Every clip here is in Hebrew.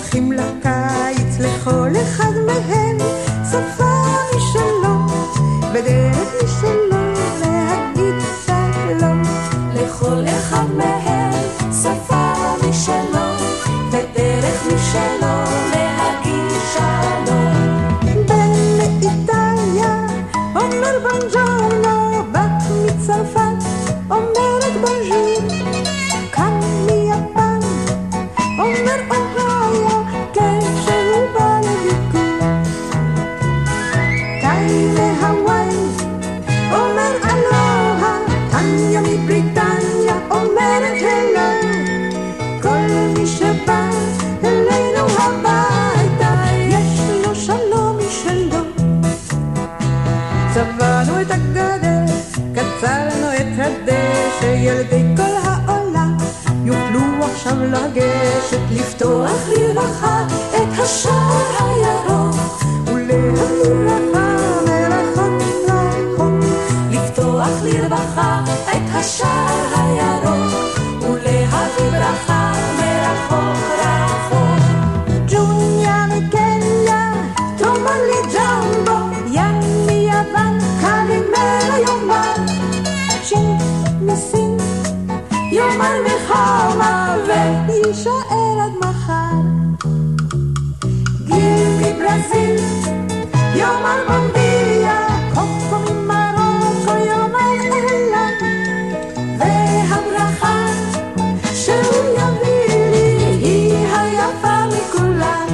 הולכים לקיץ, לכל אחד מהם שפה משלו ודרך משלו להגיד שלום. לכל אחד מהם שפה משלו ודרך משלו להגיד שלום. בן מאיטליה אומר בונג'ורנו, בת מצרפת אומרת בונז'ור, כאן מיפן אומר אוהיו כשהוא בא לביקור, קאי מהוואי אומר אלוהה, טניה מבריטניה אומרת הלו. כל מי שבא אלינו הביתה יש לו שלום משלו. צבענו את הגדר, קצרנו את הדשא, ילדי כל העולם יוכלו עכשיו לגשת, לפתוח לרווחה את השער הירוק ולהביא ברכה מרחוק רחוק. לפתוח לרווחה את השער הירוק ולהביא ברכה מרחוק רחוק. ג'וניה מקניה, טומלי ג'מבו, ים מיוון, קלימרה יומן, שין מסין, יומר מחמה ויישאר עד מחר. גיל מברזיל, יומר בומביה, קוקו ממרוקו, יומר אלה, והברכה שהוא יביא לי היא היפה מכולן.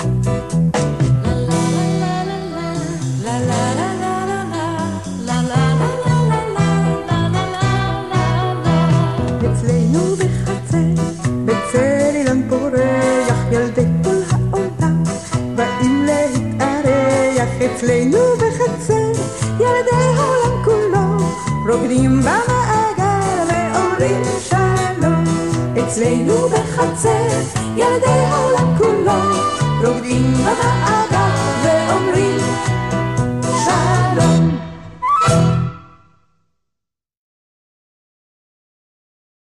לה לה לה לה לה לה לה לה לה לה לה לה. אצלנו בחצר, בצל אילן פורח, ילדי כל העולם באים להתארח. אצלנו בחצר, ילדי העולם כולו רוקדים במעגל ואומרים שלום. אצלנו בחצר ילדי העולם כולו